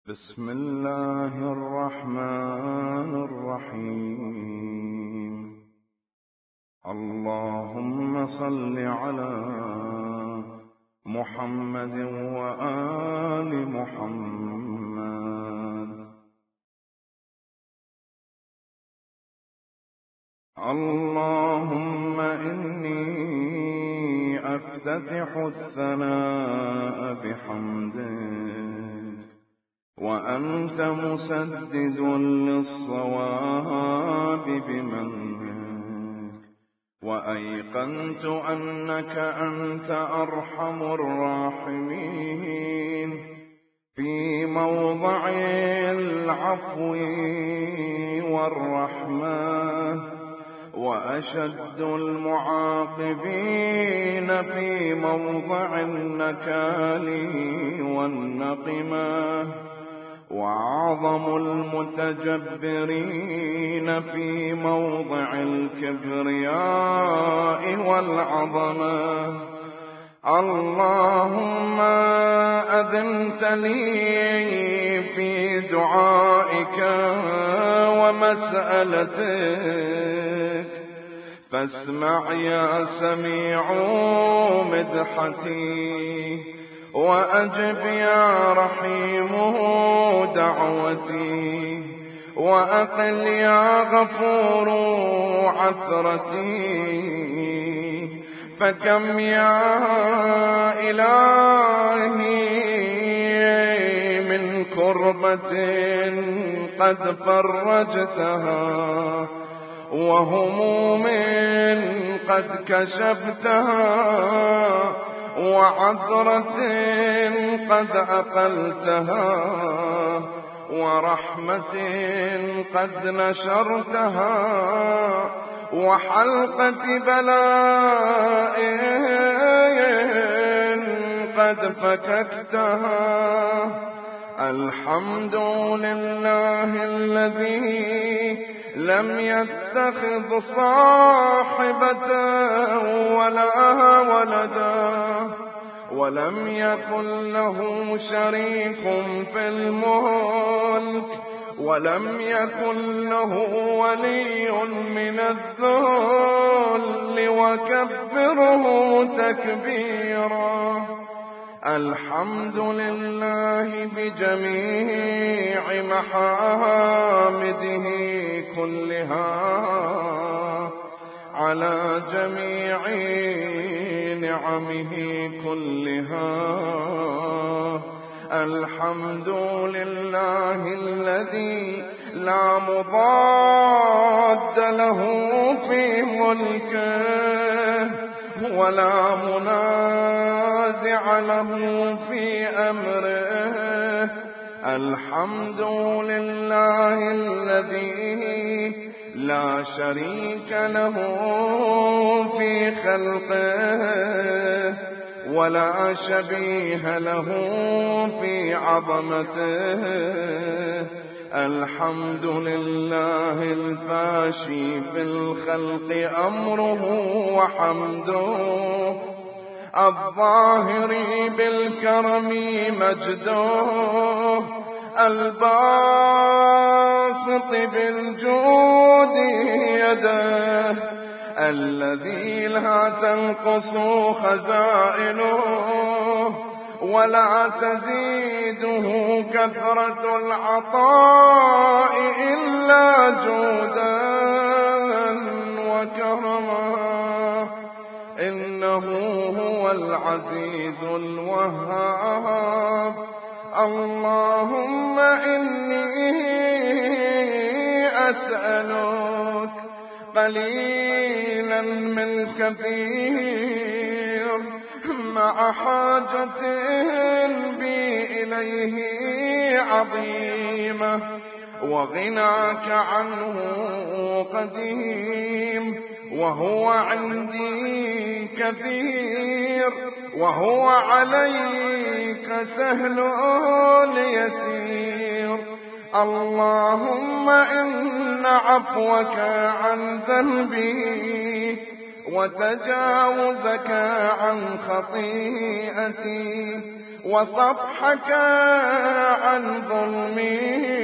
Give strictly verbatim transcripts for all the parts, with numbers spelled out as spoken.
بسم الله الرحمن الرحيم. اللهم صل على محمد وآل محمد. اللهم إني أفتتح الثناء بحمدك، وأنت مسدد للصواب بمنك، وأيقنت أنك أنت أرحم الراحمين في موضع العفو والرحمة، وأشد المعاقبين في موضع النكال والنقمة، وأعظم المتجبرين في موضع الكبرياء والعظمة. اللهم أذنت لي في دعائك ومسألتك، فاسمع يا سميع مدحتي، وأجب يا رحيم دعوتي، وأقل يا غفور عثرتي. فكم يا إلهي من كربة قد فرجتها، وهموم قد كشفتها، وعذرة قد أقلتها، ورحمة قد نشرتها، وحلقة بلاء قد فككتها. الحمد لله الذي لم يتخذ صاحبة ولا ولدا، ولم يكن له شريك في الملك، ولم يكن له ولي من الذل، وكبره تكبيرا. الحمد لله بجميع محامده كلها، على جميع نعمه كلها. الحمد لله الذي لا مضاد له في ملكه، ولا منازع له في أمره. الحمد لله الذي لا شريك له في خلقه، ولا شبيه له في عظمته. الحمد لله الفاشي في الخلق أمره وحمده، الظاهر بالكرم مجده، الباسط بالجود يده، الذي لا تنقص خزائنه ولا تزيده كثرة العطاء إلا جودا وكرما. إنه هو العزيز الوهاب. اللهم إني أسألك قليلا من كثير، مع حاجة بي إليه عظيمة، وغناك عنه قديم، وهو عندي كثير، وهو عليك سهل يسير. اللهم إن عفوك عن ذنبي، وتجاوزك عن خطيئتي، وصفحك عن ظلمي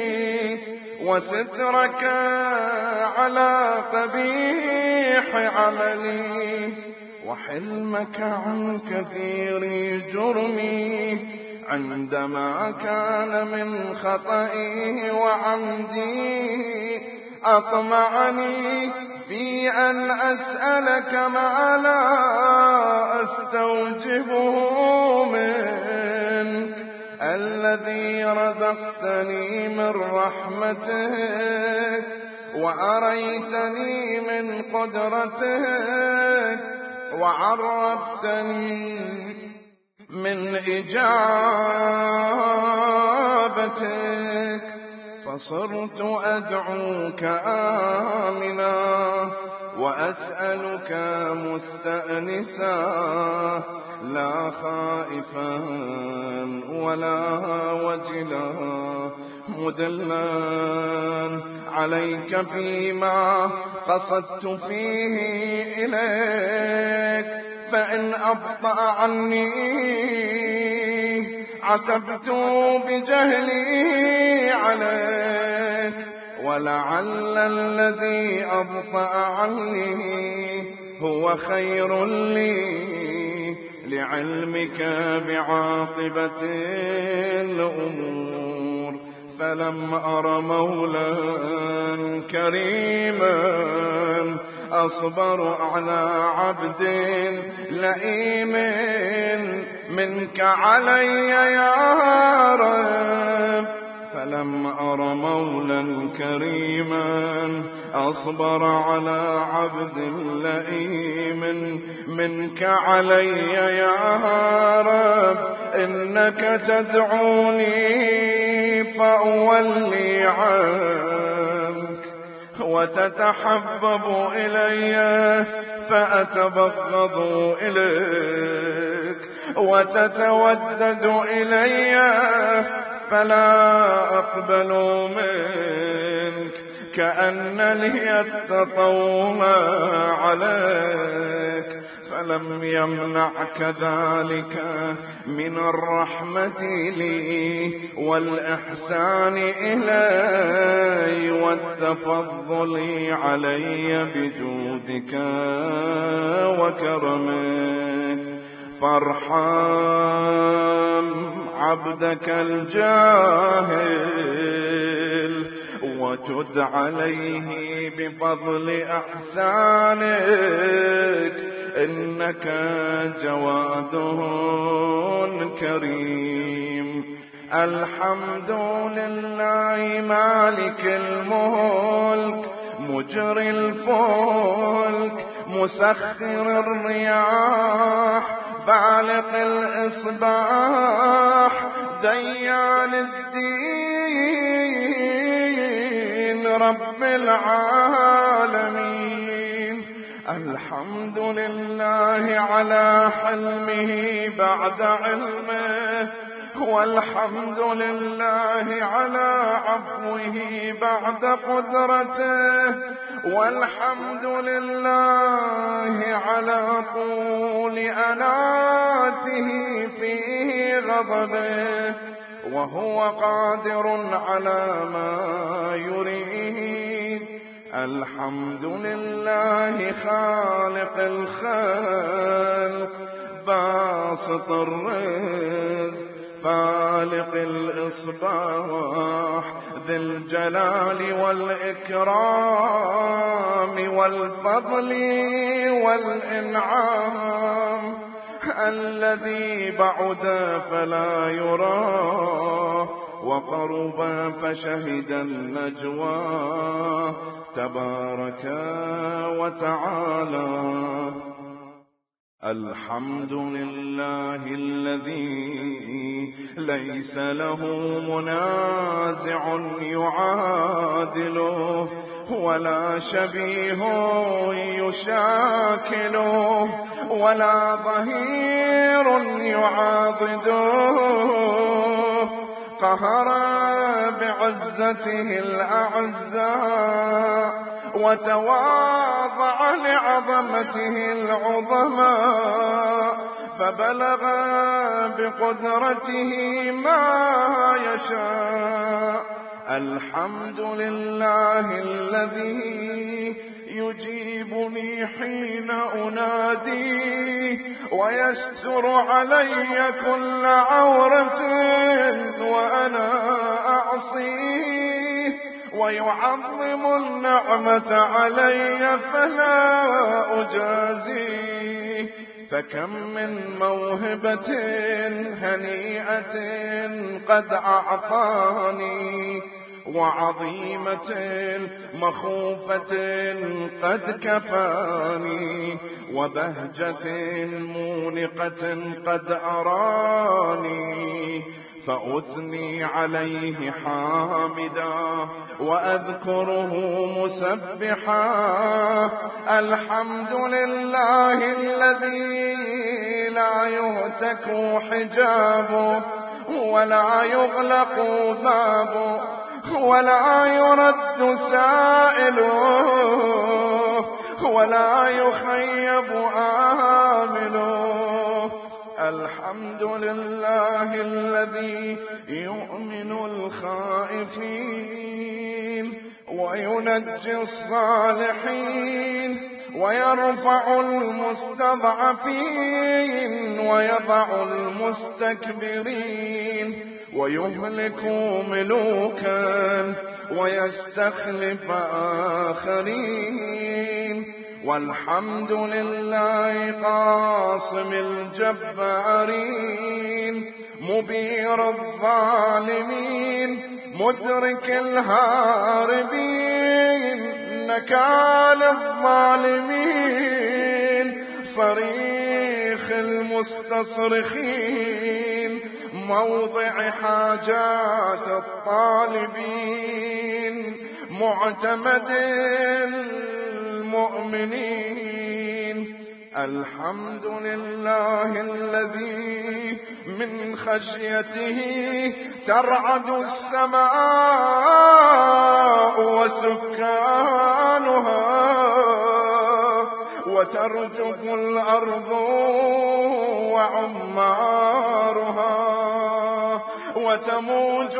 وسترك على قبيح عملي وحلمك عن كثير جرمي عندما كان من خطئي وعمدي أطمعني في أن أسألك ما لا أستوجبه منك الذي رزقتني من رحمتك وأريتني من قدرتك وعرفتني من إجابتك فصرت أدعوك آمنا وأسألك مستأنسا لا خائفا ولا وجلا مدلا عليك فيما قصدت فيه إليك فإن أبطأ عني عتبت بجهلي عليك ولعل الذي أبطأ عني هو خير لي لعلمك بعاقبة الأمور فلم أر مولا كريما أصبر على عبد لئيم منك علي يا رب فلم أر مولا كريما أصبر على عبد لئيم منك علي يا رب إنك تدعوني فأولي عنك وتتحبب إلي فأتبغض إليك وتتودد إلي فلا أقبل منك كأن لي التطوع عليك فلم يمنعك ذلك من الرحمة لي والإحسان إلي والتفضل علي بجودك وكرمك فارحم عبدك الجاهل وجد عليه بفضل إحسانك إنك جواد كريم الحمد لله مالك الملك مجري الفلك مسخر الرياح فالق الإصباح ديان الدين رب العالمين الحمد لله على حلمه بعد علمه والحمد لله على عفوه بعد قدرته والحمد لله على طول أناته في غضبه وهو قادر على ما يريد الحمد لله خالق الخلق باسط الرزق فالق الإصباح ذي الجلال والإكرام والفضل والإنعام الذي بعد فلا يرى وقرب فشهد النجوى تبارك وتعالى الحمد لله الذي ليس له منازع يعادله ولا شبيه يشاكله ولا ظهير يعاضده قهر بعزته الأعزاء وتواضع لعظمته العظماء فبلغ بقدرته ما يشاء. الحمد لله الذي يجيبني حين أناديه ويستر علي كل عورة وأنا أعصيه، ويعظم النعمة علي فلا أجازيه. فكم من موهبة هنيئة قد أعطاني، وعظيمة مخوفة قد كفاني، وبهجة مونقة قد أراني. فأثني عليه حامدا وأذكره مسبحا. الحمد لله الذي لا يهتك حجابه ولا يغلق بابه ولا يرد سائله ولا يخيب آمله. الحمد لله الذي يؤمن الخائفين وينجي الصالحين ويرفع المستضعفين ويضع المستكبرين، ويهلك ملوكا ويستخلف آخرين. والحمد لله قاصم الجبارين مبير الظالمين مدرك الهاربين نكال الظالمين صريخ المستصرخين موضع حاجات الطالبين معتمد المؤمنين. الحمد لله الذي من خشيته ترعد السماء وسكانها وترجف الأرض وعمارها وتموج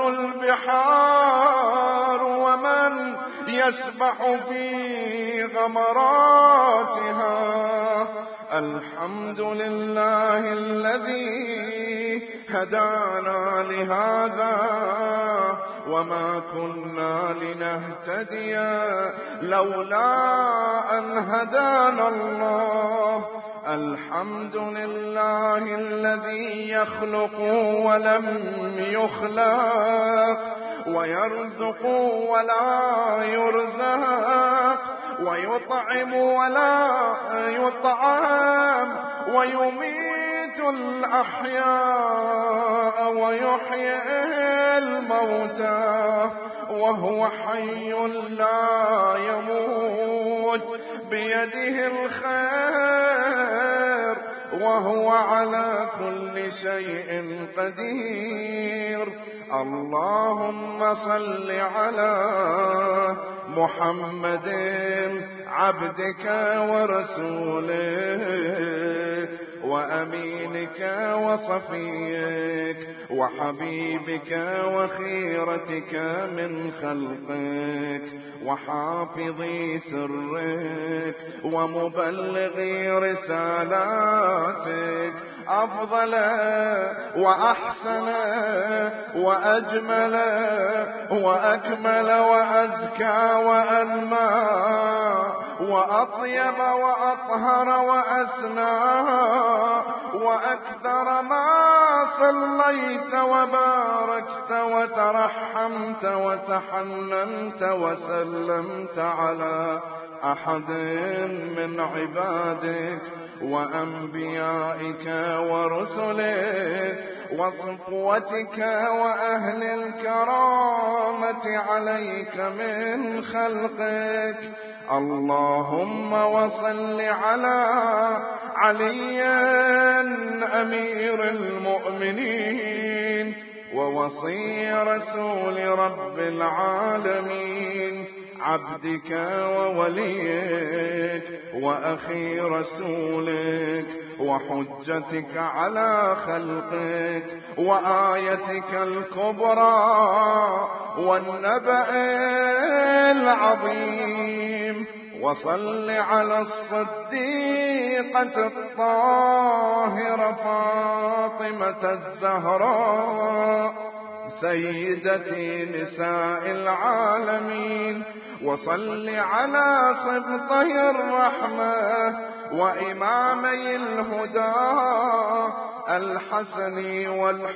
البحار ومن يسبح في غمراتها. الحمد لله الذي هدانا لهذا وما كنا لنهتدي لولا أن هدانا الله. الحمد لله الذي يخلق ولم يخلق ويرزق ولا يرزق ويطعم ولا يطعم ويميت الأحياء ويحيي الموتى وهو حي لا يموت بيده الخير وهو على كل شيء قدير. اللهم صل على محمد عبدك ورسولك وأمينك وصفيك وحبيبك وخيرتك من خلقك وحافظ سرك ومبلغ رسالاتك أفضل وأحسن وأجمل وأكمل وأزكى وأنمى وأطيب وأطهر وأسنى وأكثر ما صليت وباركت وترحمت وتحننت وسلمت على أحد من عبادك وأنبيائك ورسلك وصفوتك وأهل الكرامة عليك من خلقك. اللهم وصل على علي أمير المؤمنين ووصي رسول رب العالمين عبدك ووليك وأخي رسولك وحجتك على خلقك وآيتك الكبرى والنبأ العظيم. وصل على الصديقة الطاهرة فاطمة الزهراء سيدتي نساء العالمين. وصل على سبطي الرحمة وإمامي الهدى الحسن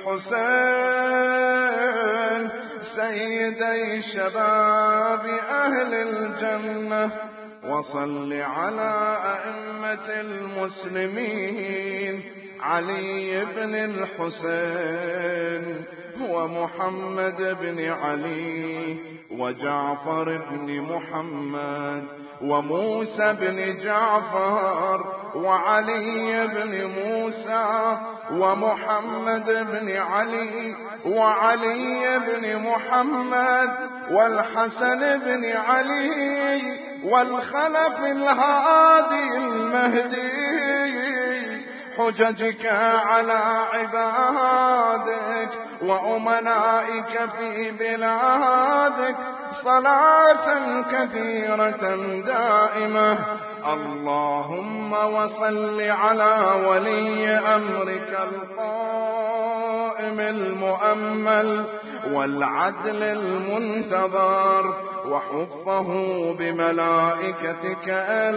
والحسين سيدي شباب أهل الجنة. وصل على أئمة المسلمين علي بن الحسين ومحمد بن علي وجعفر بن محمد وموسى بن جعفر وعلي بن موسى ومحمد بن علي وعلي بن محمد والحسن بن علي والخلف الهادي المهدي. حججك على عبادك وأمنائك في بلادك صلاة كثيرة دائمة. اللهم وصل على ولي أمرك القائم المؤمل والعدل المنتظر وحفه بملائكتك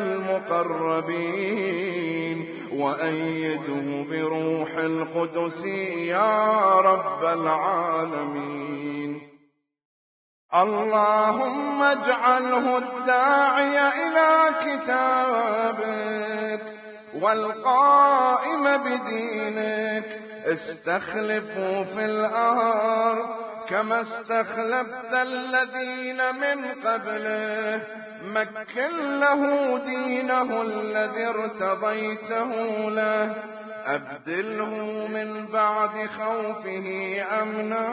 المقربين وأيده بروح القدس يا رب العالمين. اللهم اجعله الداعي إلى كتابك والقائم بدينك. استخلفه في الأرض كما استخلفت الذين من قبله. مكن له دينه الذي ارتضيته له. أبدله من بعد خوفه أمنا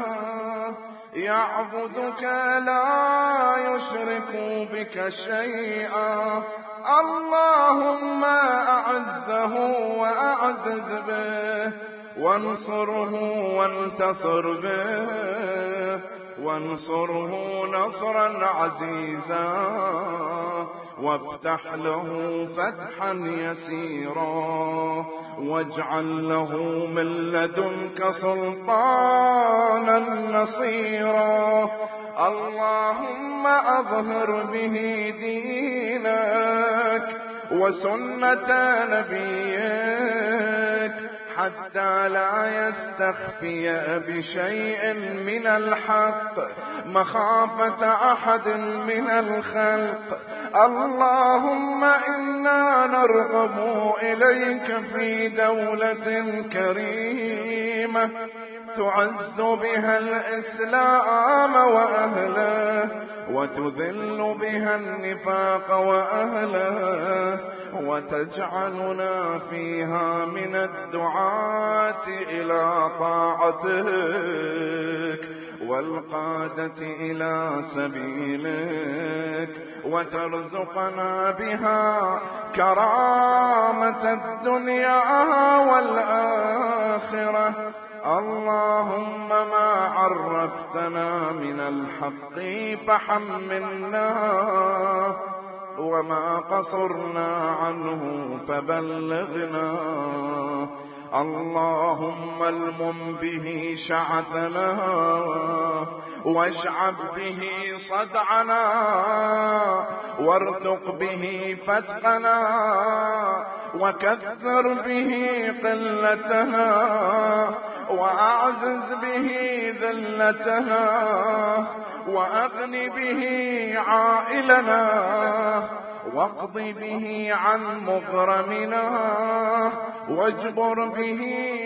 يعبدك لا يشرك بك شيئا. اللهم أعزه وأعزز به وانصره وانتصر به وانصره نصرا عزيزا وافتح له فتحا يسيرا واجعل له من لدنك سلطانا نصيرا. اللهم أظهر به دينك وسنة نبيك حتى لا يستخفي بشيء من الحق مخافة أحد من الخلق. اللهم إنا نرغب إليك في دولة كريمة تعز بها الإسلام وأهله وتذل بها النفاق وأهله وتجعلنا فيها من الدعاة إلى طاعتك والقادة إلى سبيلك وترزقنا بها كرامة الدنيا والآخرة. اللهم ما عرفتنا من الحق فحملنا وما قصرنا عنه فبلغنا. اللهم المم به شعثنا واشعب به صدعنا وارتق به فتقنا وكثر به قلتنا وأعزز به ذلتنا وأغن به عائلنا واقض به عن مغرمنا واجبر به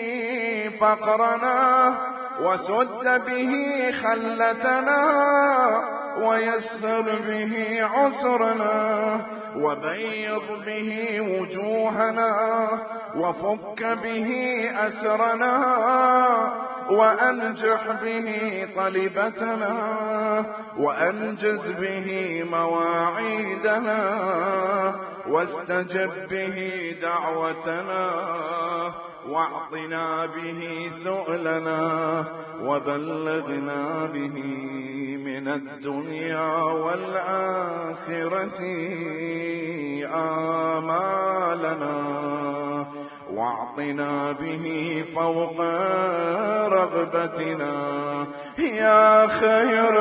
فقرنا وسد به خلتنا ويسر به عسرنا وبيض به وجوهنا وفك به أسرنا وأنجح به طلبتنا وأنجز به مواعيدنا واستجب به دعوتنا واعطنا به سؤلنا وبلغنا به من الدنيا والآخرة آمالنا واعطنا به فوق رغبتنا يا خير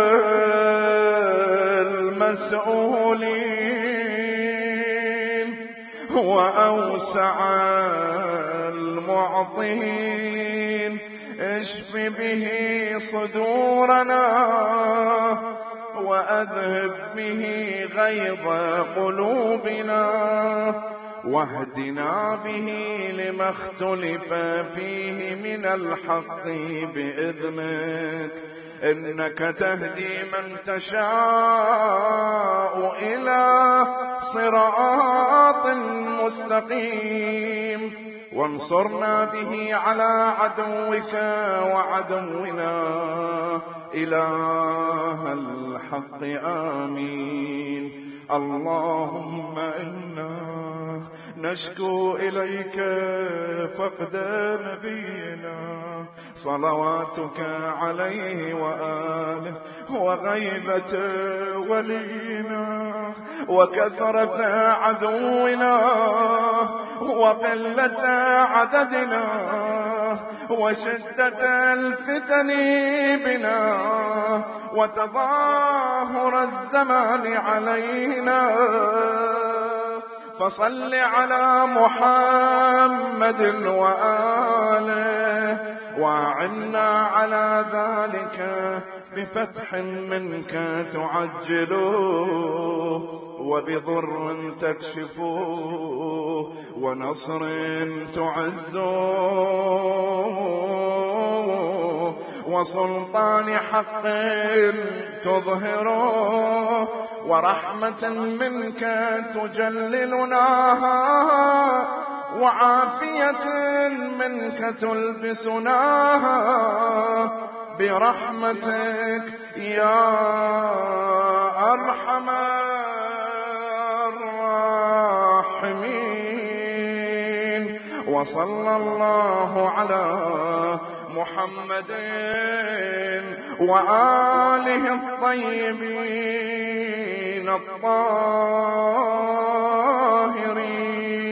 المسؤولين وأوسع المعطين اشف به صدورنا وأذهب به غيظ قلوبنا واهدنا به لما اختلف فيه من الحق بإذنك إنك تهدي من تشاء إلى صراط مستقيم وانصرنا به على عدوك وعدونا إله الحق آمين. اللهم إنا نشكو إليك فقد نبينا صلواتك عليه وآله وغيبة ولينا وكثرة عدونا وقلة عددنا وشدة الفتن بنا وتظاهر الزمان علينا فصل على محمد وآله وأعنا على ذلك بفتح منك تعجله وبضر تكشفه ونصر تعزه وسلطان حق تظهره ورحمة منك تجللناها وعافية منك تلبسناها برحمتك يا أرحم الراحمين. وصلى الله على محمد وآله الطيبين الطاهرين.